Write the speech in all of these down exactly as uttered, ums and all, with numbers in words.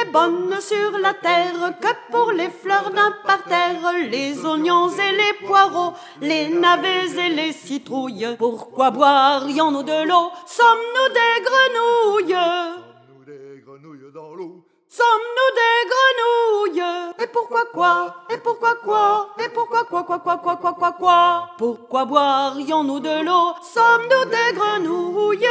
n'est bonne sur la terre que pour les fleurs d'un parterre, les oignons et les poireaux, les navets et les citrouilles. Pourquoi boirions-nous de l'eau? Sommes-nous des grenouilles? Sommes-nous des grenouilles dans l'eau? Sommes-nous des grenouilles? Et pourquoi quoi? Et pourquoi quoi? Et pourquoi quoi quoi quoi quoi quoi quoi quoi? Pourquoi boirions-nous de l'eau? Sommes-nous des grenouilles?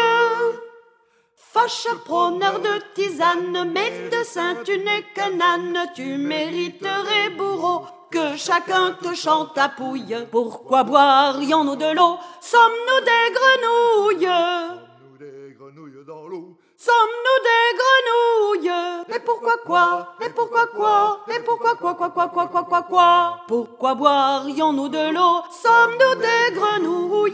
Fâcheur, prôneur de tisane, médecin, tu n'es qu'un âne, tu mériterais bourreau que chacun te chante à pouille. Pourquoi boirions-nous de l'eau? Sommes-nous des grenouilles? Sommes-nous des grenouilles dans l'eau? Sommes-nous des grenouilles? Et pourquoi quoi? Et pourquoi quoi? Et pourquoi quoi quoi quoi quoi quoi quoi quoi? Pourquoi boirions-nous de l'eau? Sommes-nous des grenouilles?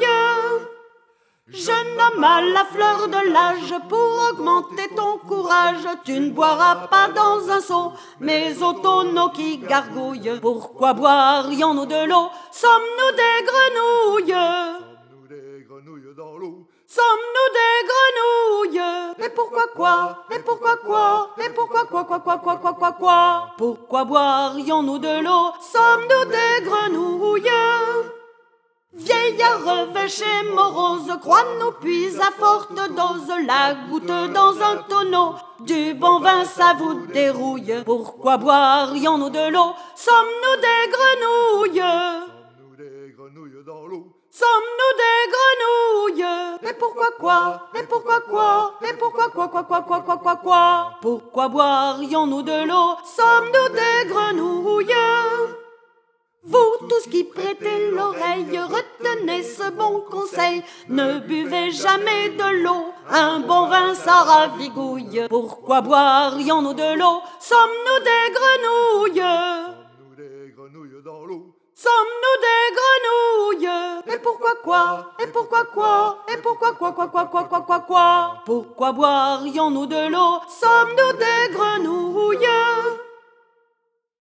Jeune homme à la fleur de l'âge, pour augmenter ton courage, tu ne boiras pas dans un seau, mais au tonneau qui gargouille. Pourquoi boirions-nous de l'eau? Sommes-nous des grenouilles? Sommes-nous des grenouilles dans l'eau? Sommes-nous des grenouilles? Et pourquoi quoi? Et pourquoi quoi? Et pourquoi quoi quoi quoi quoi quoi quoi quoi? Pourquoi boirions-nous de l'eau? Sommes-nous des grenouilles? Vieillard revêché morose, crois-nous puis à forte dose la goutte dans un tonneau. Du bon vin ça vous dérouille. Pourquoi boirions-nous de l'eau? Sommes-nous des grenouilles? Sommes-nous des grenouilles dans l'eau? Sommes-nous des grenouilles? Et pourquoi quoi? Et pourquoi quoi? Et pourquoi quoi quoi quoi quoi quoi quoi quoi? Pourquoi boirions-nous de l'eau? Sommes-nous des grenouilles? Vous tous qui prêtez l'oreille, retenez ce bon conseil, ne buvez jamais de l'eau, un bon vin ça ravigouille. Pourquoi boirions-nous de l'eau? Sommes-nous des grenouilles? Sommes-nous des grenouilles dans l'eau? Sommes-nous des grenouilles? Et pourquoi quoi? Et pourquoi quoi? Et pourquoi quoi quoi quoi quoi quoi quoi quoi? Pourquoi boirions-nous de l'eau? Sommes-nous des grenouilles?